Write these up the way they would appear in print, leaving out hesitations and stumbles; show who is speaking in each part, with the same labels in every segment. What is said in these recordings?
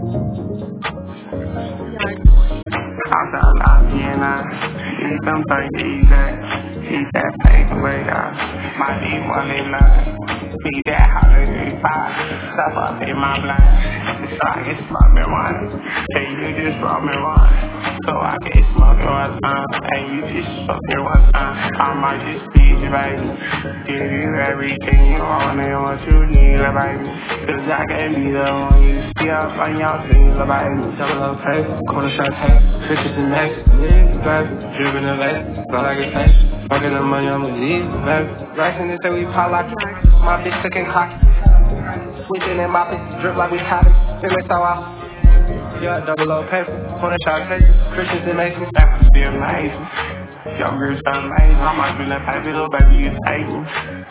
Speaker 1: Outside locked in, eat them 30 days. Eat that paper way out. My D1 they line. Beat that holiday pie. Stuff up in my blind. So I get smoking one. And you just brought me one. So I get smoking one time. And you just smoking one time. I might just feed you, baby. Give you everything you want and what you need, baby. Cause I can be the one you see up on your things, baby. Double up paper, quarter shot tape. Fishes and necks, yeah, baby. Driven in late, but I get paid. Fucking the money on my knees, baby. Racing it till we pop like my bitch cooking cocky. Sweeping and mopping, drip like we cotton. Feeling so off. Yeah, double up paper, quarter shot tape. Christians and Masons, that's still amazing. Your girl's so amazing. I might be that paper, little baby, you take me.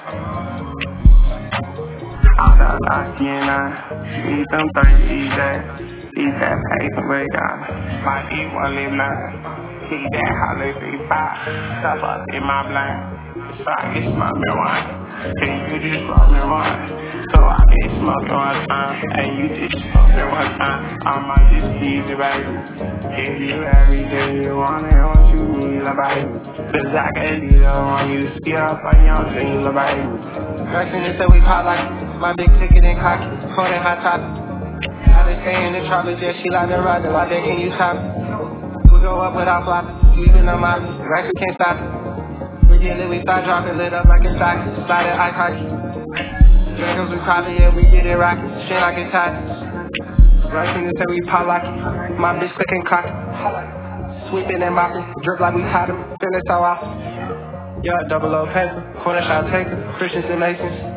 Speaker 1: Outside locked in, eat them 30 days. Eat that paper way down. My D1 live line. Eat that holiday pie. Stuff up in my blind. So I get smoking one. And you just brought me one. So I get smoking one time. And you just smoking one time. I might just feed you, baby. Give you everything you want and what you need, baby. Cause I can be the one you see up on your things, baby. Racing it till we pop like my big ticket and cocky. Holding hot top. I just stay in the tropics, yeah, she like the rider. Why they can you top it? We go up without flopping. Sweeping them out. Racks, we can't stop it. We get lit, we start dropping. Lit up like a socket. Slide it ice hockey. Dragons, we pop it, yeah, we get it rocky. Shit like it's hot. Racing it till we pop like my bitch cooking cocky. Sweeping and mopping. Drip like we hot them. Feeling so off. Yeah, double O paper. Corner shot taker. Christians and Masons.